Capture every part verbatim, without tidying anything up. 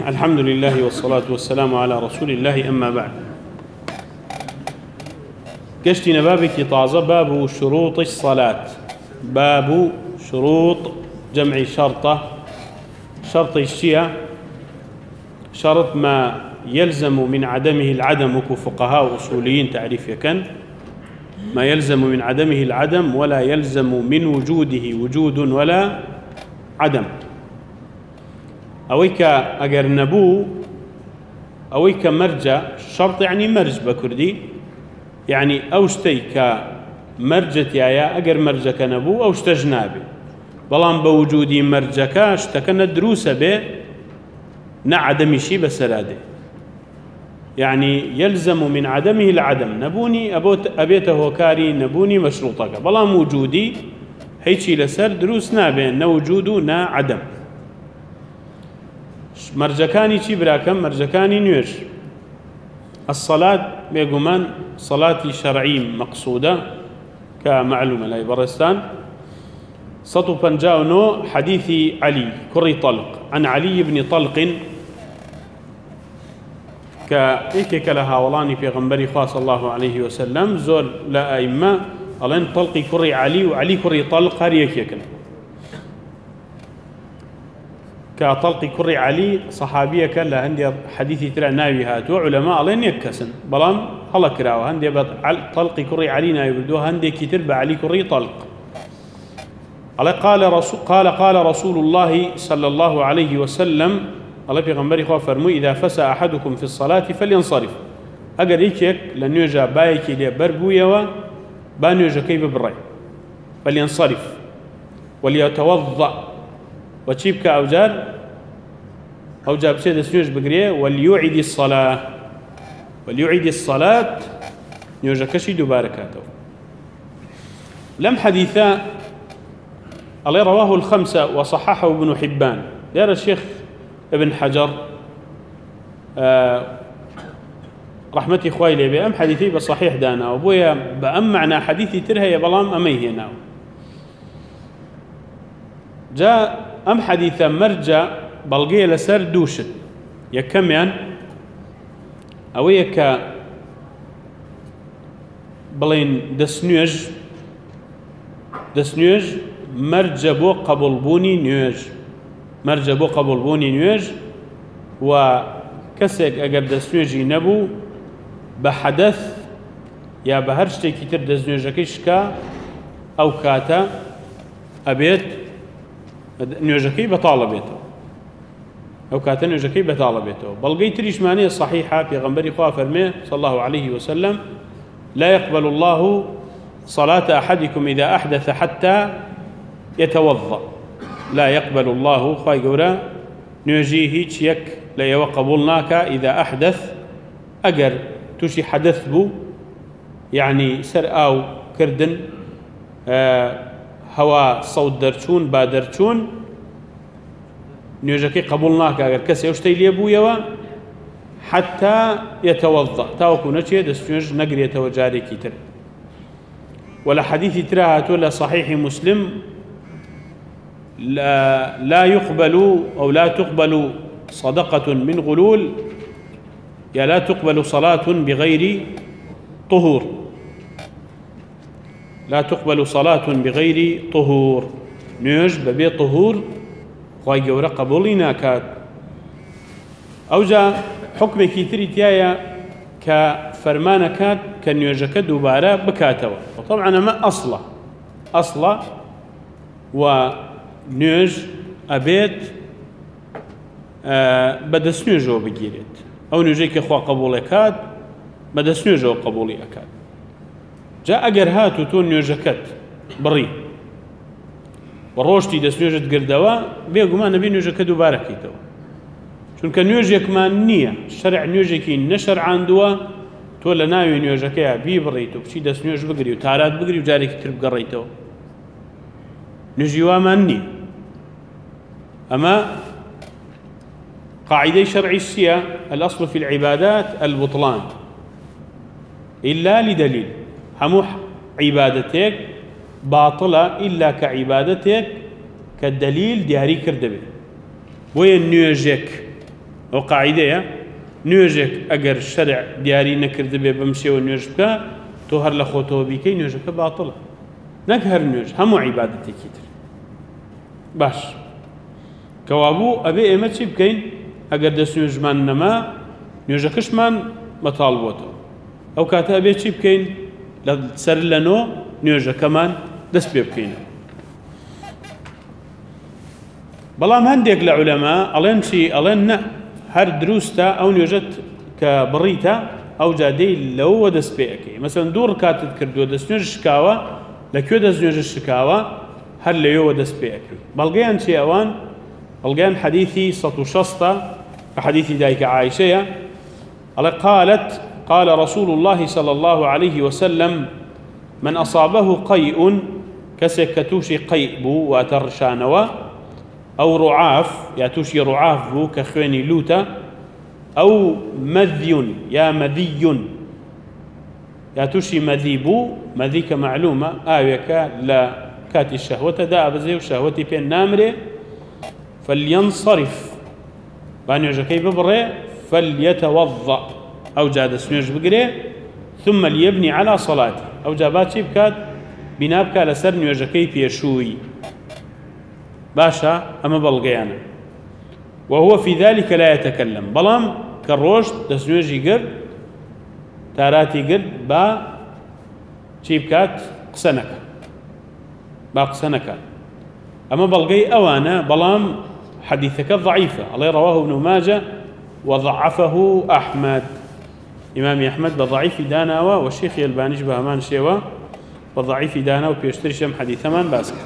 الحمد لله والصلاة والسلام على رسول الله. أما بعد، قشتنا بابك طازة باب شروط الصلاة. باب شروط جمع شرطة. شرط الشيء شرط ما يلزم من عدمه العدم، وكفقهاء أصوليين تعريف يكن ما يلزم من عدمه العدم ولا يلزم من وجوده وجود ولا عدم. أويك أجر نبو أويك مرجع شرط، يعني مرج بكردي، يعني أوشتيك مرجة يا أجر مرجك نبو أوشت جنابي، بلان بوجودي مرجك اشتكنا دروس به نعدم شي بسرادة، يعني يلزم من عدمه العدم. نبوني أبوت أبيته كاري نبوني مشروطك، بلان وجودي هيشي لسر دروس نابه نوجوده نا عدم. مرجكاني چی براكم؟ مرجكاني نوش الصلاة بيقومان صلاة شرعي مقصودة كمعلومة لا برستان. سطو بنجاونو حديث علي كري طلق عن علي بن طلق كإيكي كلها ولاني في غنبري خاص الله عليه وسلم زول لا أئمة ألين طلقي كري علي وعلي كري طلق هاريك يكن كطلق كري علي صحابية كلا هندي حديثي ترى ناوي هاتو علماء ألين يكسن بلان هلا كراو هندي طلق كري علي ناوي بدو هندي كتير بعلي كري طلق. قال رسول قال قال رسول الله صلى الله عليه وسلم الله في غنبري خوا فرمو إذا فسى أحدكم في الصلاة فلينصرف. أجر يكيك لأنه يجا بايك لي بربويا بانو يجا كيف بالرأي فلينصرف وليتوضأ وتشيبك أوجار أو جاب سيد سنوج بقريه وليعيد الصلاة وليعيد الصلاة نيوجا كشي دوباركاته. لم حديثا الله رواه الخمسة وصححه ابن حبان. يرى الشيخ ابن حجر آه رحمتي خوي لي بأم حديثي بصحيح دانا وبويا بأم معنى حديثي ترها يا بلام أميه ناو جاء أم حديثا مرجع بلغي لسر دوشت يكميان أو يكا بلين دسنيوج دسنيوج مرجع بو قبل بوني نيوج مرجع بو قبل بوني نيوج وكسك أجر دسنيوجي نبو بحدث يا بهرشتي كتير دسنيوجكيشكا أو كاتا أبيت نيوجكي بطالبته أو كاتن نيوجكي بطالبته. بلغي تريش معنيه صحيحة في غنبري خواه فرميه صلى الله عليه وسلم لا يقبل الله صلاة أحدكم إذا أحدث حتى يتوضأ. لا يقبل الله خواه قولا نيوجيه تشيك لا يوقبلناك إذا أحدث أجر تشي حدث بو يعني سر أو كردن آه هوا صوت درچون با درچون نيوجكي قبولناك اگر كسي وشتي ليبويوا حتى يتوضأ تاوكو نچي دسنوج نقر يتوجاري كتر. ولا حديث تراها ولا صحيح مسلم لا, لا يقبل أو لا تقبل صدقة من غلول يا لا تقبل صلاة بغير طهور. لا تقبل صلاة بغير طهور نيوج ببي طهور خواهي قورا قبولي ناكاد. أو جاء حكم كيتري تيايا كفرمانكات كنيوجك دوبارا بكاتوا. وطبعا ما أصلا أصلا ونيوج أبيت آه بدس نيوجو بجيرت أو نيوجيك خوا قبولي كاد بدس نيوجو قبولي أكاد. جاء أجر هاتو تون نيوجكت بري وروشتي دس نيوجت قردوا بيقو ما نبي نيوجك دوباركي تو شون كان نيوجك ما نية شرع نيوجكي نشر عندوا تولا ناوي نيوجكيا بي بريتو بشي دس نيوج بقري وتارات بقري وجاري كترب قريتو نيوجيوا ما نية. أما قاعدة شرعي السيا الأصل في العبادات البطلان إلا لدليل. همو عبادتك باطلة إلا كعبادتك كالدليل دياري كردبه. وين نيوجك ئەو قاعیدەیە نوێژێک ئەگەر شەرع دیاری نەکرد بێ بەم شێوە نوێژ بکە تۆ هەر لە خۆتەوە بیکەی نوێژەکە باتڵە نەک هەر نوێژ هەموو عیبادەتێکی تر باش کەوابوو ئەبێ ئێمە چی بکەین ئەگەر دەست نوێژمان نەما نوێژەکەشمان بەتاڵ بۆتەوە ئەو کاتە ئەبێ چی بکەین لە سەر لە نۆ نوێژەکەمان دەست پێ بکەین بەڵام هەندێک لە عولەما ئەڵێن چی ئەڵێن نە هەر دروستە ئەو نوێژەت کە بڕیتە ئەو جادەی لەوە دەست پێ ئەەکەی مەسەن دوو ڕکاتت کردووە دەست نوێژ شکاوە لەکوێ دەست نوێژ شکاوە هەر لەوێەوە دەست پێ ئەەکەی بەڵگەیان چی ئەوان بەڵگەیان حەدیثی سەد و شەستە کە حەدیثی دایکە عایشەیە ئەڵێ قالت قال رسول الله صلى الله عليه وسلم من أصابه قيء كسك كتوشي قيء بو واترشانوا أو رعاف يا توشي رعاف بو كخويني لوتا أو مذي يا مذي يا توشي مذي بو مذي كمعلومة آويك لا كاتي الشهوة دا أبزي وشهوتي بين نامري فلينصرف بانيو جاكي ببري فليتوضأ أو جاد سنوج بقري ثم ليبني على صلاته أو جابات بكات بنابك لسر نيوجكي بيشوي باشا أما بلغيانا وهو في ذلك لا يتكلم بلام كالروش دسنوجي قر تاراتي قر با بكات قسنك با قسنك أما بلغي أوانا بلام حديثك ضعيفة الله رواه ابن ماجه وضعفه أحمد إمام أحمد بضعيف داناوا والشيخ البانيش بهمان شيوا بضعيف داناوا بيشتري شم حديث من باسك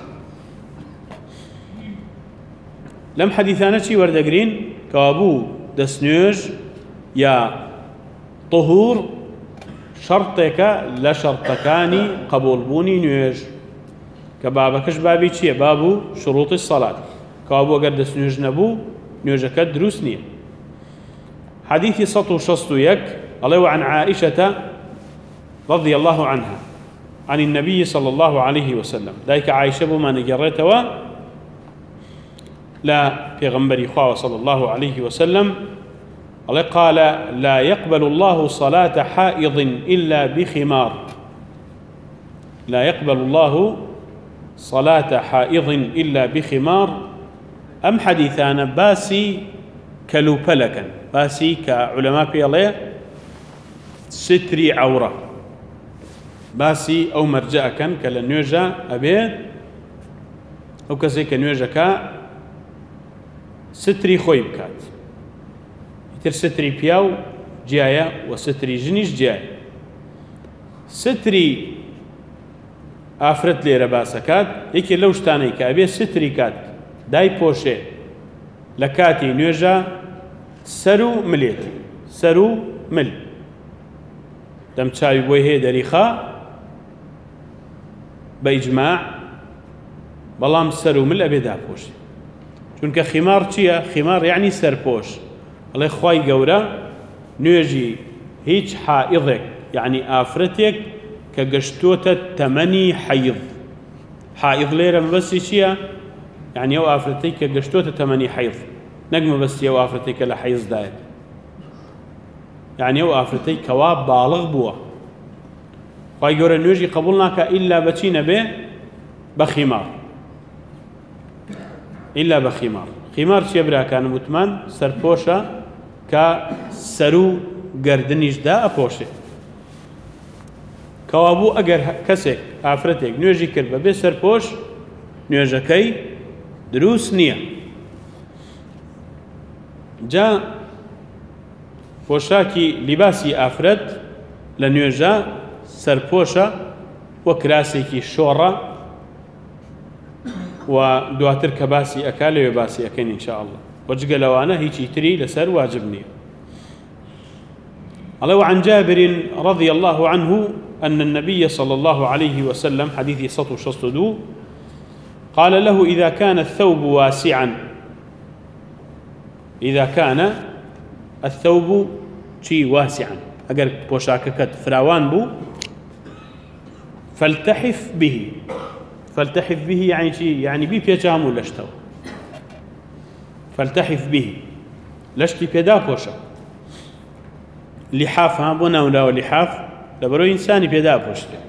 لم حديثانا شي وردقرين كابو دسنوج يا طهور شرطك لا شرطكاني قبول بوني نوج كبابكش بابي شي بابو شروط الصلاة كابو قد دسنوج نبو نوجك دروسني حديث سطو شصتو يك الله عن عائشة رضي الله عنها عن النبي صلى الله عليه وسلم ذلك عائشة بما نجرتها لا في غنبري خواه صلى الله عليه وسلم الله قال لا يقبل الله صلاة حائض إلا بخمار لا يقبل الله صلاة حائض إلا بخمار أم حديثان باسي كلوبلكا باسي كعلماء في الله ستري عورة باسي أو مرجع كان كلا نيوجا أبيد أو كزي كنيوجا كا ستري خوي بكات يتر ستري بياو جاية وستري جنيش جاي ستري آفرت لي رباسكات يكي لو شتاني كأبي ستري كات داي بوشي لكاتي نيوجا سرو مليتي سرو مل دم تشاوي بوي هي دريخا بإجماع بلام سرو مل أبي دابوش چونك خمار چيا خمار يعني سرپوش الله خواي قورا نيجي هيج حائضك يعني آفرتك كقشتوتا تمني حيض حائض ليرة بس چيا يعني يو آفرتك كقشتوتا تمني حيض نقم بس يو آفرتك لحيض دايت يعني يو آفرتي كواب بالغ بوا خواهي قورا نوجي قبولناك إلا بچينا به بخمار إلا بخمار خمار چي برا كان متمن سرپوشا كا سرو گردنيش دا أپوشه كوابو اگر كسك آفرتك نوجي كربا به سرپوش نوجكي دروس نية جا پۆشاکی لیباسی ئافرەت لە نوێژە سەرپۆشە وە کراسێکی شۆڕە و دواتر کە باسی ئەکا لەوێ باسی ئەکەین ئینشاءالله وەجگە لەوانە هیچی تری لەسەر واجب نییە. الله وعن جابر رضي الله عنه أن النبي صلى الله عليه وسلم حديث سطو شصدو قال له إذا كان الثوب واسعا إذا كان الثوب شي واسعا أجر بوشاككت فراوان بو فالتحف به فالتحف به يعني شي يعني بي بيجامو لشتو فالتحف به لەشتی پێدا پۆشە. لیحاف ها بۆ ناونراوە لیحاف لەبەرەوەی ئینسانی پێدا پۆشتێ.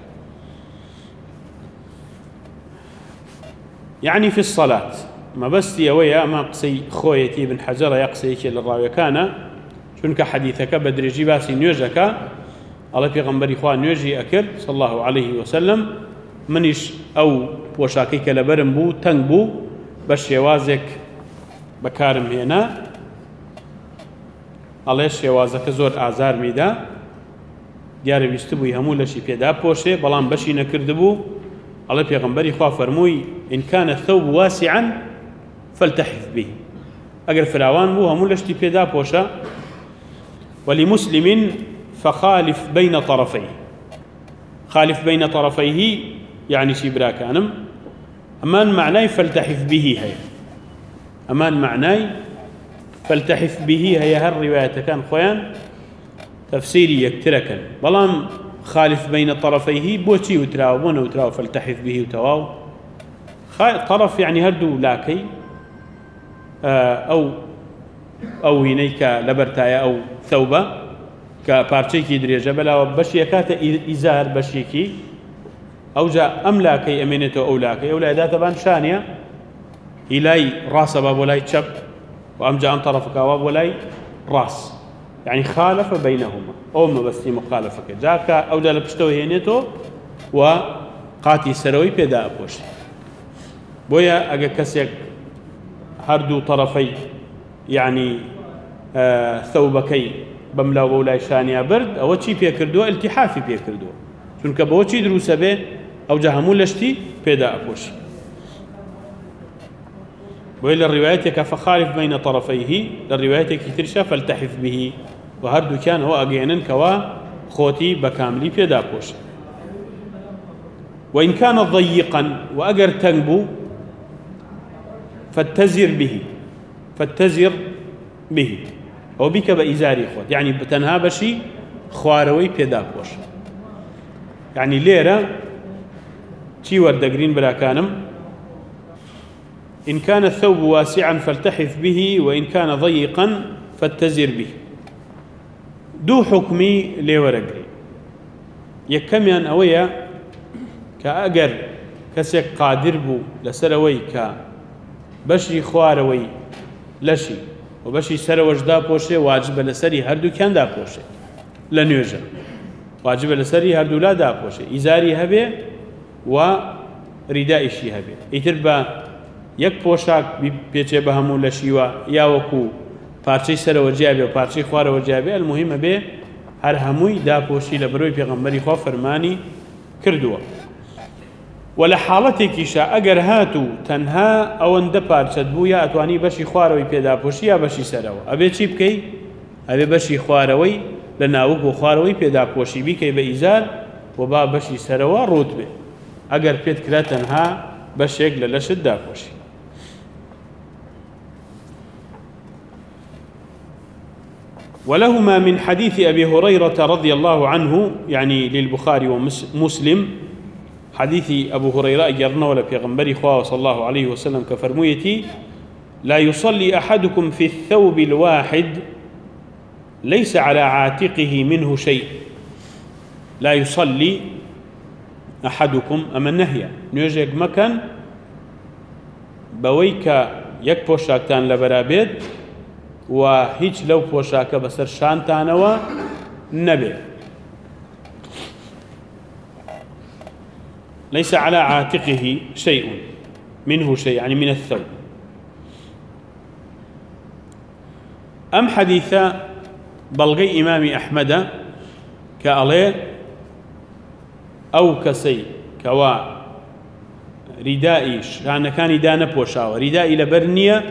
يعني في الصلاة ما بس يويا ما قصي خويتي بن حجر يا قصيك للراوي كان شنك حديثك بدرجي باسي نيوجك الله في غنبري خوان نيوجي أكر صلى الله عليه وسلم منيش أو وشاكيك لبرم بو تنگ بو باش يوازك بكارم هنا الله يوازك زور آزار ميدا دیارە بیستبووی هەموو لەشی پێدا پۆشێ بەڵام بەشی نەکردبوو الله پێغەمبەری خوا فەرمووی إن كان الثوب واسعا فلتحف به ئەگەر فراوان بوو هەموو لەشتی پێدا پۆشە. ولمسلم فخالف بين طرفيه خالف بين طرفيه يعني شي براكانم أمان معناي فلتحف به هي أمان معناي فلتحف به هي هالرواية كان خوان تفسيري يكتركن بلام خالف بين طرفيه بوتي وتراو بونا وتراو فلتحف به وتواو طرف يعني هردو لاكي أو أو هنيك لبرتايا أو ثوبة كبارتشيكي دريجة بلا بشيكات إزار بشيكي أو جاء أم لاكي أمينته أو لاكي أو لا إذا تبان شانية إلي راس باب ولاي تشب وأم جاء عن طرف كواب ولاي راس يعني خالف بينهما أو ما بس مخالفة جاك أو جاء لبشتوه هنيته وقاتي سروي بدا أبوش بويا أجا كسيك هردو طرفي يعني آه ثوبكي بملا ولاي شانيا برد أو شيء بيكردو التحافي بيكردو چونکە بۆچی دروسە بێ ئەو جا هەموو لەشتی پێدا ئەپۆشی. بۆی لە ڕیوایەتێکە فخالف بین طرفیه لە ڕیوایەتێکی ترشە فلتحف به و هەردووکیان ئەوە ئەگەێنن کەوا خۆتی بە کاملی پێدا پۆشە. وإن كان ضيقا وأجر تنبو فاتزر به فاتزر به أو بك بإزاري خوت يعني بتنها بشي خواروي بيدا بوش يعني ليرة تي وردقرين بلا كانم إن كان الثوب واسعا فالتحف به وإن كان ضيقا فاتزر به دو حكمي لورقري يكميان أويا كأجر كسيك قادر بو لسروي ك بشي خواروي لشي وبشي سروج دا بوشي واجب لسري هردو كان دا بوشي لنيوجا واجب لسري هردو لا دا بوشي إزاري هبي وردائي شي هبي يتربا يك بوشاك بيچه بهمو لشيوا يا وكو پارچه سروجيابي و پارچه خواروجيابي المهم به هر هموي دا بوشي لبروي پیغمبري خوا فرماني كردوا ولا حالتك شاء اگر هاتو تنها او اند پارچت بو یا اتواني بشي خواروي پیدا پوشي یا بشي سرو ابي چی بكي ابي بشي خواروي لناوك خواروي پیدا پوشي بكي بإزار وبا بشي سرو رتبه اگر پید كلا تنها بشيك للشد دا پوشي. ولهما من حديث أبي هريرة رضي الله عنه يعني للبخاري ومسلم حديث أبو هريرة أجرنا ولا بيغمبري خواه صلى الله عليه وسلم كفرميتي لا يصلي أحدكم في الثوب الواحد ليس على عاتقه منه شيء. لا يصلي أحدكم أما النهي نيجيك مكان بويك يك بوشاكتان لبرابيد وهيج لو بوشاك بسر شانتانوا نبي ليس على عاتقه شيء منه شيء يعني من الثوب. أم حديث بلغي إمام أحمد كألي أو كسي كوا ردائي شان كان دانا بوشاوة ردائي لبرنية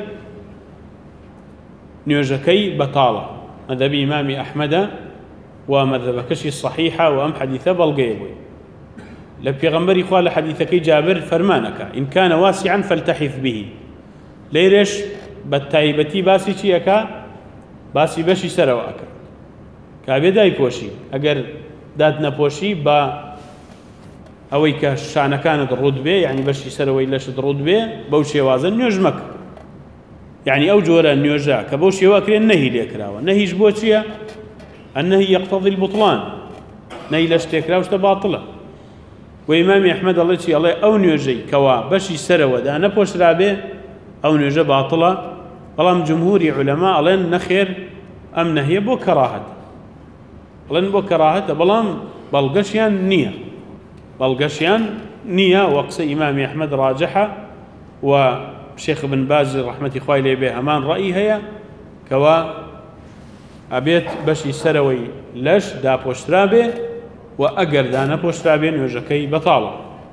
نيوجكي بطالة مذهب إمام أحمد ومذهب كشي الصحيحة وأم حديث بلغي لبيغمبري خوال حديثك جابر فرمانك إن كان واسعا فالتحف به ليرش بالتايبتي باسي چيكا باسي بشي سرواك كابي داي بوشي اگر داد نبوشي با اويك شانا كانت الرتبه يعني بشي سروي لش الرتبه بوشي وازن نجمك يعني أو جورا نيوجا كبوش يواكر النهي ليكراوة نهي جبوتيا النهي يقتضي البطلان نهي لاشتكراوش تباطلة وإمام أحمد الله يتي الله أو نيوجي كوا بشي سروا دا نبوش رابي أو نيوجا باطلة والله جمهور علماء الله نخير أم نهي بو كراهة الله بو كراهة بلام بلغشيان نية بلغشيان نية وقص إمام أحمد راجحة وشيخ بن باز رحمة إخوائي لي به أمان رأي هي كوا أبيت بشي سروي لش دا بوشترابي وأقر دانا بوشترابي نوجكي بطالة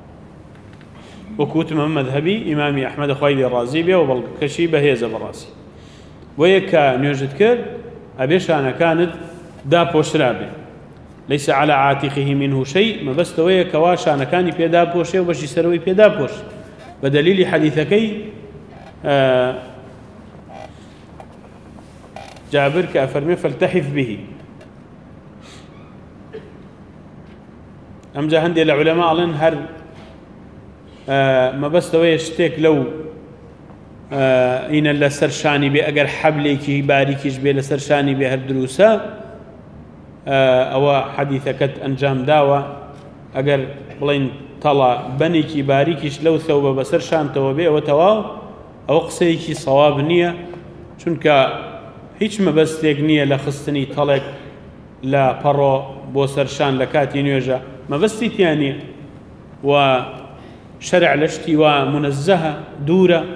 وكوتم مذهبي إمام أحمد إخوائي لي الرازي به وبلغشي بهيزة براسي ويكا نوجد كر أبيش أنا كانت دا بوشترابي ليس على عاتقه منه شيء ما بس تويه كواش أنا كاني بيدا بوشي وبشي سروي بيدا بوش بدليل حديثكي آه جابر كأفرمي فالتحف به أم جاهندي العلماء لن هر آه ما بس تويه اشتيك لو آه إن اللي سرشاني بي أقر حبليكي باريكيش بي لسرشاني بي هر دروسا أو حديثك أنجام داوة أجر بلين طلع بنيكي باريكيش لو ثوب بسر شان توبيه وتواو أو قصيكي صواب نية چونك هيش ما بس تيجنية لخصني طلق لا برو بوسر شان لكاتي نيوجا ما بس تياني وشرع لشتي ومنزهة دورة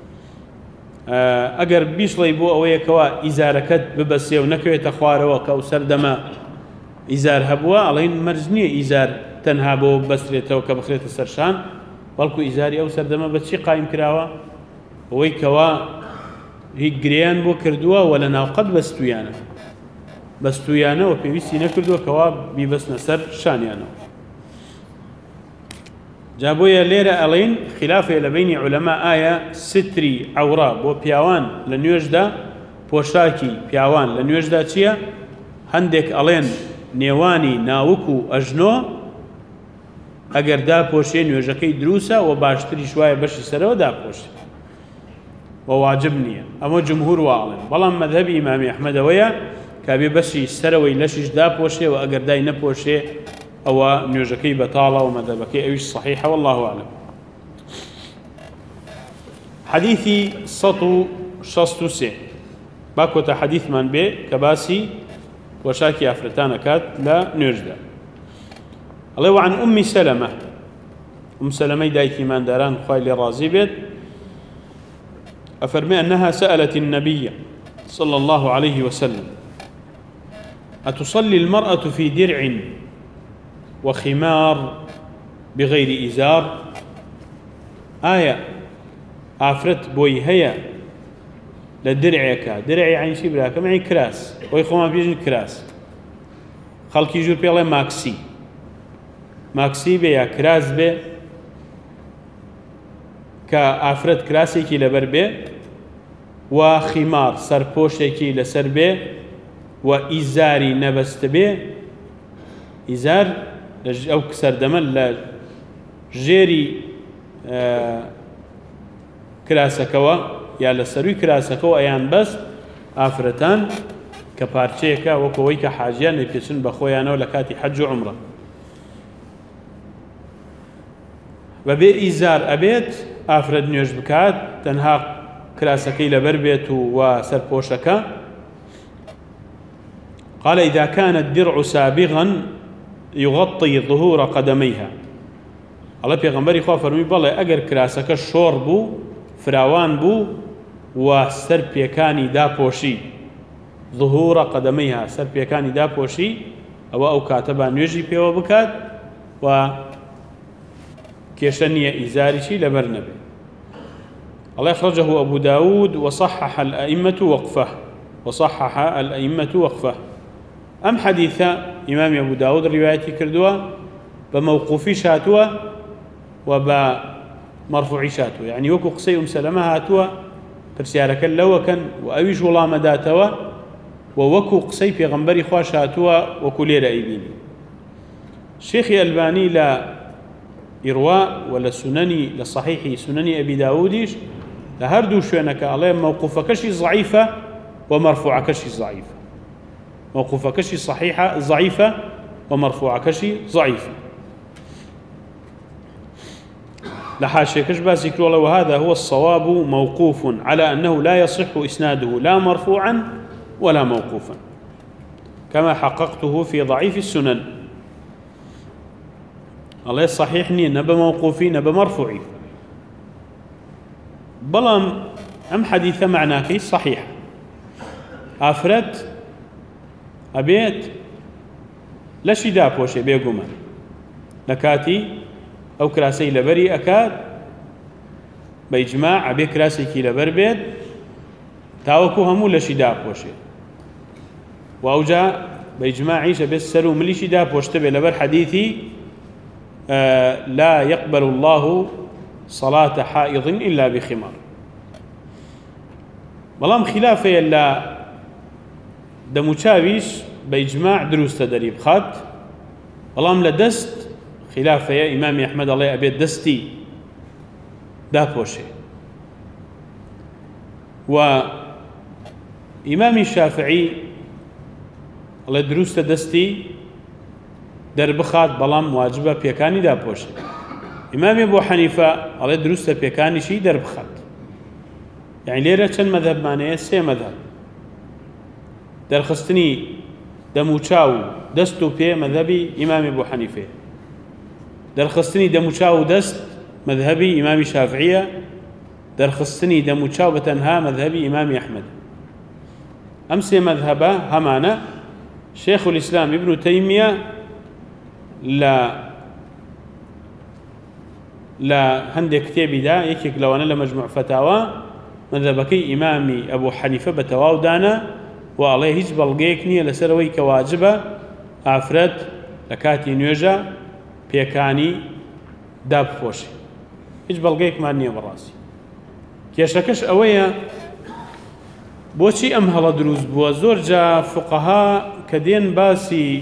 أجر بيش ليبو أويا كوا إزاركت ببسيو نكوي تخواروا كأو سردما إزار هبوا علين مرزنية إزار تنهابو بسريته وكبخريت السرشان بلكو إزاري أو سردما بتشي قايم كراوا أوي كوا هي جريان بو كردوا ولا ناقد بستويانا بستويانا وبيبيسي نكردوا كوا بيبسنا سر شانيانا جابويا ليرة ألين خلافة لبين علماء آية ستري عورا بو بياوان لنيوجدا بوشاكي بياوان لنيوجدا تيا هندك ألين نيواني ناوكو أجنو أجر دا بوشي نيوجكي دروسا وباشتري شوية بشي سروا دا بوشي وواجبني أما جمهور وعلم بلان مذهب إمام أحمد ويا كابي بشي سروي لشيش دا بوشي وأجر داي نبوشي أو نيوجكي بطالة ومذهبكي أيش صحيحة والله أعلم. حديثي سطو شستو سي باكوتا حديث من بي كباسي وشاكي أفرتانا كات لا نيوجدا الله وعن أم سلمة أم سلمة دايكي من داران خايل رازي بيت أفرمي أنها سألت النبي صلى الله عليه وسلم أتصلي المرأة في درع وخمار بغير إزار آية آفرت بوي هيا لدرعك درعي عين شبراك معي كراس ويخوما بيجن كراس خلقي جور بيالله ماكسي ماكسي بي يا كراس بي كآفرت كراسي كي لبر بي وخمار سرپوشي كي لسر بي وإزاري نبست بي إزار أو كسر دمل لجيري آه كراسكوا يا لسروي كراسكوا أيان بس آفرتان كبارشيكا وكويك حاجيان يبسون بخويانا ولكاتي حج وعمره وبي إزار أبيت آفرد نيوش بكات تنها كراسكي لبربيت وسربوشكا قال إذا كان الدرع سابغا يغطي ظهور قدميها الله بيغمبري خواه فرمي بالله أجر كراسك الشور بو فراوان بو وسر بيكاني دا بوشي ظهور قدميها سر بيكاني دا بوشي أو أو كاتبا نيجي بيو بكات و كيشنية إزارشي لبرنبي الله أخرجه أبو داود وصحح الأئمة وقفه وصحح الأئمة وقفه أم حديثة إمام أبو داود روايتي كردوا بموقوفي شاتوا وبمرفوعي شاتوا يعني وكو قصي أم سلمة هاتوا برسيارك اللو كان وأويش والله مداتوا ووكو قصي في غنبري خوا شاتوا وكولي رأيبيني الشيخ الألباني لا إرواء ولا سنني لصحيح سنني أبي داوديش لهردو شوينك عليه موقوف كشي ضعيفة ومرفوع كشي ضعيفة، موقوف كشي صحيحة ضعيفة ومرفوع كشي ضعيفة. لحاشية كش باسي كرولا وهذا هو الصواب موقوف على أنه لا يصح إسناده لا مرفوعا ولا موقوفا كما حققته في ضعيف السنن. الله صحيحني نبى موقوفي نبى مرفوعي، بلام أم حديثة معناكي صحيح أفرت أبيت لشي دابوشي بيقوما لكاتي أو كراسي لبري أكاد بإجماع أبي كراسي كي لبر بيت تاوكو همو لشي دابوشي وأوجا بإجماع عيش بس سلو مليشي دابوش تبي لبر حديثي آه لا يقبل الله صلاة حائض إلا بخمار. بلام خلافة إلا دموشاويش بإجماع دروس تدريب خات، بلام لدست خلافة يا إمام أحمد الله أبي دستي دابوشي، وإمام الشافعي الله دروس تدستي دربخات بلام واجبة بيكاني دابوشي. إمام أبو حنيفة الله دروس بيكاني شي دربخات. يعني ليرة كان مذهب معناه سي مذهب درخستني دموچاو دستو بي مذهبي إمام أبو حنيفة، درخستني دموچاو دست مذهبي إمام الشافعية، درخستني دموچاو بتنها مذهبي إمام أحمد. أمسي مذهبه همانا شيخ الإسلام ابن تيمية لا لا هندي كتابي دا يكيك لو أنا لمجموع فتاوى مذهبكي إمامي أبو حنيفة بتواو دانا وعليه هيج بلغيكني لسروي كواجبة أفرد لكاتي نيوجا بيكاني داب فوشي هيج بلغيك مانية براسي كيشكش أويا بوشي أم هلا دروز بوا زورجا فقهاء كدين باسي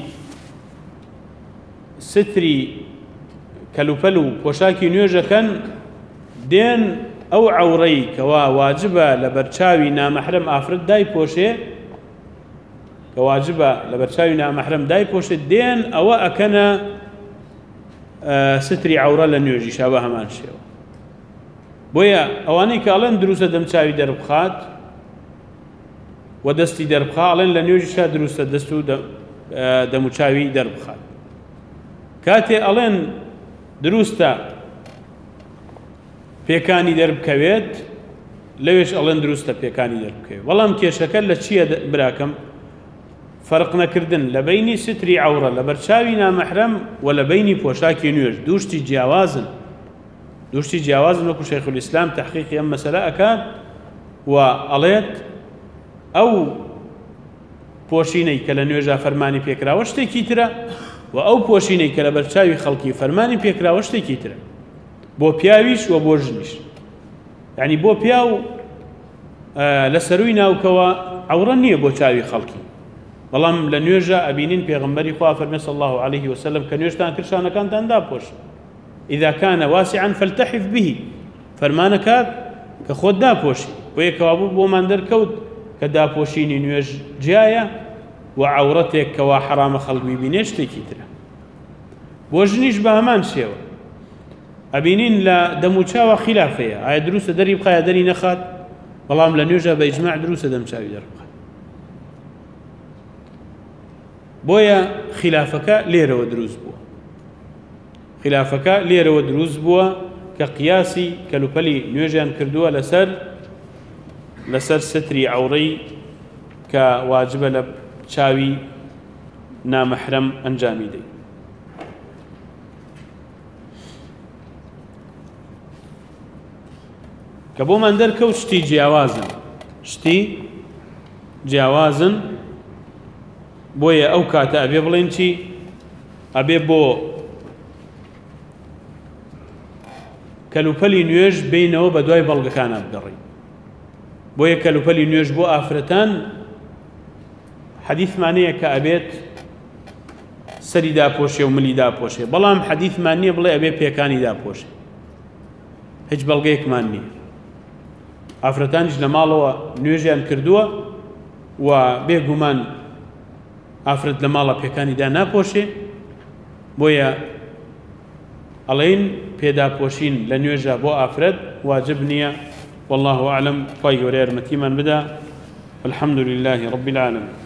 ستري كالوبلو بوشاكي نيوجا كان دين أو عوري كوا واجبة لبرشاوي نامحرم أفرد داي بوشي كواجبة لبرشاوي نامحرم داي بوشي دين أو أكنا آه ستري عورة لنيوجي شابه همان شيء بويا أواني كالن دروسة دمشاوي دربخات ودستي دربخات ألن لنيوجي شا دروسة دستو دم آه دمشاوي دربخات كاتي ألن دروسة پێکانی دەربکەوێت لەوێش ئەڵێن دروستە پێکانی دەربکەوێت. بەڵام کێشەکە لە چییە براکەم؟ فەرق نەکردن لە بەینی ستری عەورە لە بەرچاوی نامەحرەم و لە بەینی پۆشاکی نوێژ دووشتی جیاوازن دووشتی جیاوازن وەکو شەیخ الئیسلام تەحقیقی ئەم مەسەلە ئەکات و ئەڵێت ئەو پۆشینەی کە لە نوێژا فەرمانی پێکراوە شتێکی ترە و ئەو پۆشینەی کە لە بەرچاوی خەڵکی فەرمانی پێکراوە شتێکی ترە بۆ پیاویش و بۆ ژنیش. یعنی بۆ پیاو لە سەروی ناوکەوە عەورە نییە بۆ چاوی خەڵکی، بەڵام لە نوێژە ئەبینین پێغەمبەری خوا فەرمێ صلی الله عليه وسلم کە نوێژتان کرد شانەکانتان داپۆش إذا كان واسعا فلتحف به فەرمانەکات کە خۆت داپۆشی بۆیە کەوا بوو بۆمان دەرکەوت کە داپۆشینی نوێژ جیایە و عەورەتێک کەوا حرامە خەڵک بیبینێ شتێکی ترە. بۆ ژنیش بە هەمان شێوە ئەبینین لە دەموچاوە خلافەیە ئایا دروستە دەری بخایە دەری نەخات، بەڵام لە نوێژە بە ئیجماع دروستە دەمچاوی دەربخات. بۆیە خلافەکە لێرەوە دروست بووە خلافەکە لێرەوە دروست بووە کە قیاسی کەلوپەلی نوێژیان کردووە لەسەر لەسەر ستری عەورەی کە واجبە لە چاوی نامەحرەم ئەنجامی دەی. کە بۆمان دەرکەوت شتی جیاوازن شتی جیاوازن بۆیە ئەو کاتە ئەبێ بڵێن چی؟ ئەبێ بۆ کەلوپەلی نوێژ بینەوە بە دوای بەڵگەکانە بگەڕین. بۆیە کەلوپەلی نوێژ بۆ ئافرەتان حەدیثمانەیە کە ئەبێت سەری داپۆشێ و ملی داپۆشێ، بەڵام حەدیثمان نییە بڵێ ئەبێ پێکانی داپۆشێ، هیچ بەڵگەیەکمان نییە. ئافرەتانیش لە ماڵەوە نوێژیان کردووە و بێگومان ئافرەت لە ماڵە پێکانیدا ناپۆشێ، بۆیە ئەڵێن پێداپۆشین لە نوێژە بۆ ئافرەت واجب نییە. والله أعلم. خی گەورە یارمەتیمان بدا. الحمد لله رب العالمين.